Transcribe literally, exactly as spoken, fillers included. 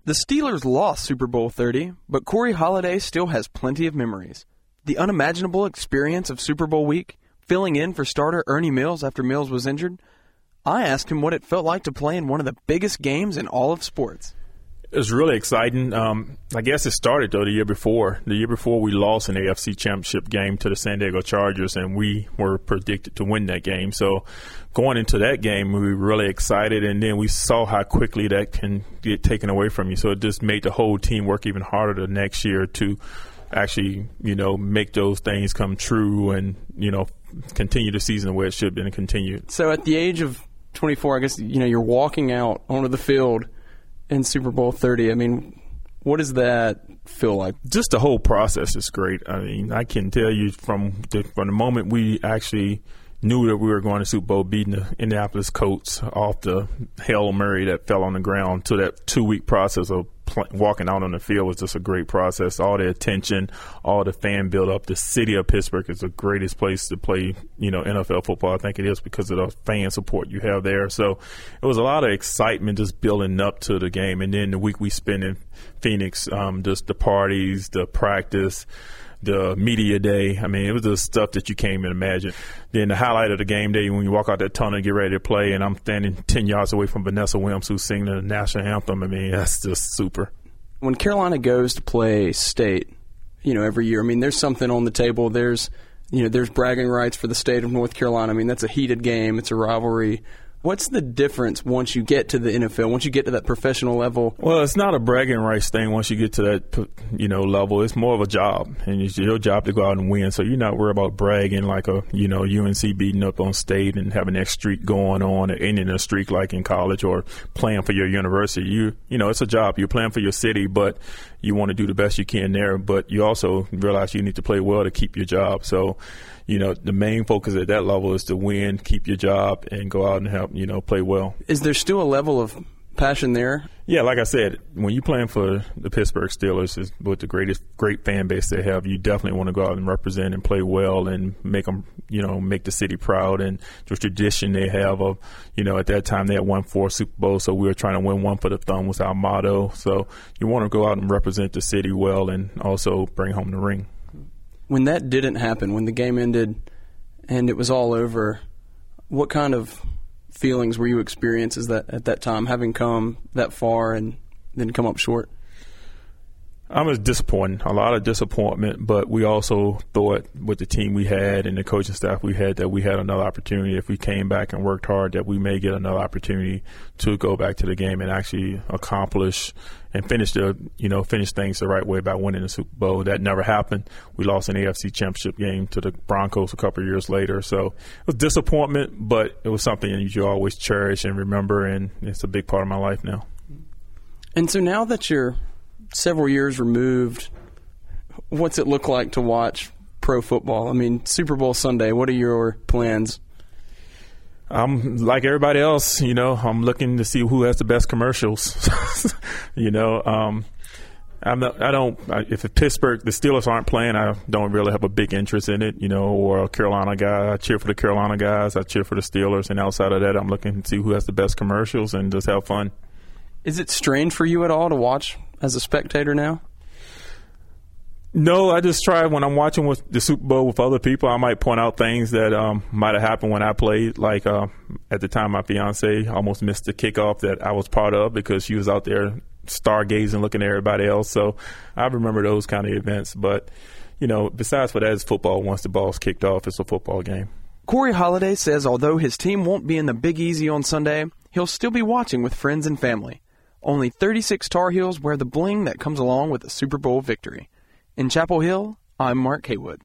The Steelers lost Super Bowl thirty, but Corey Holiday still has plenty of memories. The unimaginable experience of Super Bowl week, filling in for starter Ernie Mills after Mills was injured. I asked him what it felt like to play in one of the biggest games in all of sports. It was really exciting. Um, I guess it started, though, the year before. The year before, we lost an A F C championship game to the San Diego Chargers, and we were predicted to win that game. So going into that game, we were really excited, and then we saw how quickly that can get taken away from you. So it just made the whole team work even harder the next year to actually, you know, make those things come true and, you know, continue the season the way it should have been and continue. So at the age of twenty-four, I guess, you know, you're walking out onto the field in Super Bowl thirty. I mean, what does that feel like? Just the whole process is great. I mean, I can tell you from the, from the moment we actually knew that we were going to Super Bowl, beating the Indianapolis Colts off the Hail Mary that fell on the ground, to that two-week process of pl- walking out on the field was just a great process. All the attention, all the fan build-up. The city of Pittsburgh is the greatest place to play, you know, N F L football. I think it is because of the fan support you have there. So it was a lot of excitement just building up to the game. And then the week we spent in Phoenix, um, just the parties, the practice, the media day. I mean, it was the stuff that you can't even imagine. Then the highlight of the game day, when you walk out that tunnel and get ready to play, and I'm standing ten yards away from Vanessa Williams, who's singing the national anthem. I mean, that's just super. When Carolina goes to play state, you know, every year, I mean, there's something on the table. There's, you know, there's bragging rights for the state of North Carolina. I mean, that's a heated game. It's a rivalry. What's the difference once you get to the N F L, once you get to that professional level? Well, it's not a bragging rights thing once you get to that, you know, level. It's more of a job, and it's your job to go out and win. So you're not worried about bragging like a, you know, U N C beating up on state and having that streak going on, or ending a streak like in college, or playing for your university. You, you know, it's a job. You're playing for your city, but you want to do the best you can there. But you also realize you need to play well to keep your job. So, you know, the main focus at that level is to win, keep your job, and go out and help, you know, play well. Is there still a level of passion there? Yeah, like I said, when you're playing for the Pittsburgh Steelers, is with the greatest, great fan base they have, you definitely want to go out and represent and play well and make them, you know, make the city proud. And the tradition they have of, you know, at that time they had won four Super Bowls, so we were trying to win one for the thumb was our motto. So you want to go out and represent the city well and also bring home the ring. When that didn't happen, when the game ended and it was all over, what kind of feelings were you experiencing that at that time, having come that far and then come up short? I was disappointed, a lot of disappointment, but we also thought with the team we had and the coaching staff we had that we had another opportunity. If we came back and worked hard, that we may get another opportunity to go back to the game and actually accomplish and finish the, you know, finish things the right way by winning the Super Bowl. That never happened. We lost an A F C championship game to the Broncos a couple of years later. So it was disappointment, but it was something you always cherish and remember, and it's a big part of my life now. And so now that you're several years removed, what's it look like to watch pro football? I mean, Super Bowl Sunday, what are your plans? I'm like everybody else, you know, I'm looking to see who has the best commercials. you know, um, I'm not, I don't, if Pittsburgh, the Steelers aren't playing, I don't really have a big interest in it, you know, or a Carolina guy. I cheer for the Carolina guys. I cheer for the Steelers. And outside of that, I'm looking to see who has the best commercials and just have fun. Is it strange for you at all to watch as a spectator now? No, I just try when I'm watching with the Super Bowl with other people, I might point out things that um, might have happened when I played. Like uh, at the time, my fiance almost missed the kickoff that I was part of because she was out there stargazing, looking at everybody else. So I remember those kind of events. But, you know, besides for that, it's football. Once the ball's kicked off, it's a football game. Corey Holiday says although his team won't be in the Big Easy on Sunday, he'll still be watching with friends and family. Only thirty-six Tar Heels wear the bling that comes along with a Super Bowl victory. In Chapel Hill, I'm Mark Haywood.